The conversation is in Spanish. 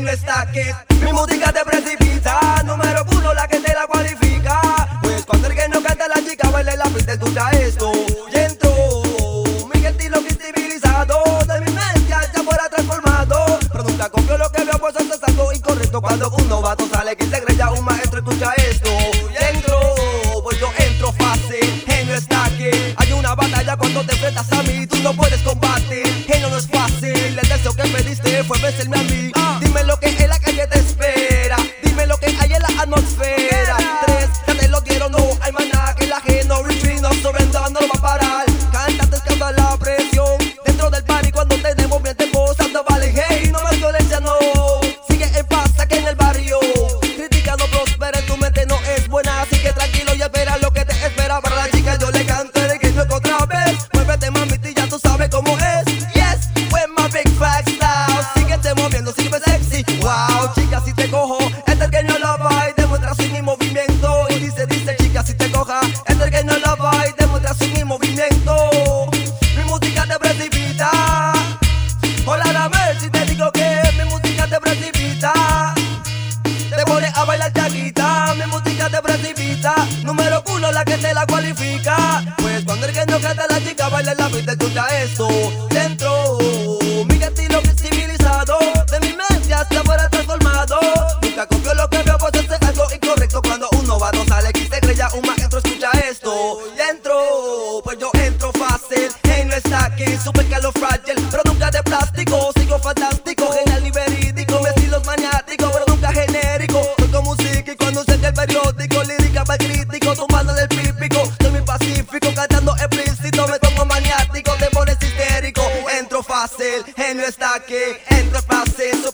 genio estaque. Mi música te precipita, número uno la que te la cualifica. Pues cuando el genio canta la chica baila en la pista, escucha esto. Y entro, mi estilo que civilizado, de mi mente ya fuera transformado. Pero nunca copio lo que veo, pues eso es algo incorrecto. Cuando un novato sale que se cree ya un maestro, escucha esto. Y entro, pues yo entro fácil, genio estaque. Hay una batalla cuando te enfrentas a mí, tú no puedes combatir. Genio no es fácil, el deseo que pediste fue vencerme a mí. Dime lo que en la calle te espera, dime lo que hay en la atmósfera. 3, ya te lo dieron, no hay más nada que el ajeno. Retreat, no surrender, no lo va a parar. Cantantes causan la presión dentro del party cuando tenemos bien tiempo. Santo vale, hey, no más violencia, no. Sigue en paz aquí en el barrio. Crítica no prospera en tu mente, no es buena. Así que tranquilo y espera lo que te espera. Para la chica yo le canto el que luego otra vez. Muévete mamita y ya tú sabes cómo es. Yes, with my big fat style. Síguete moviendo, sígueme sexy. Wow, chica si te cojo, es el que no lo va y demuestra sin mi movimiento. Y dice, chica si te coja, es el que no lo va y demuestra sin mi movimiento. Mi música te precipita. Hola la si te digo que mi música te precipita. Te pones a bailar chaquita, mi música te precipita. Número uno la que te la cualifica. Pues cuando el genio canta la chica baila en la pista, escucha esto. Dentro, mi estilo que es civilizado, de mi mente hasta fuera transformado. Nunca copio lo que veo, pues eso es algo incorrecto. Cuando un novato sale que se cree ya un maestro, escucha esto. Dentro, pues yo entro fácil, genio estaque, super calofrágil, pero nunca de plástico. Sigo fantástico, genial y verídico. Mi estilo es maniático, pero nunca genérico. Soy como un psíquico, anuncio en el periódico. Lírica para el crítico, tumbando del pípico. Soy muy pacífico, cantando explícito. Me tomo maniático, te pones histérico. Entro fácil, genio estaque, entro fácil.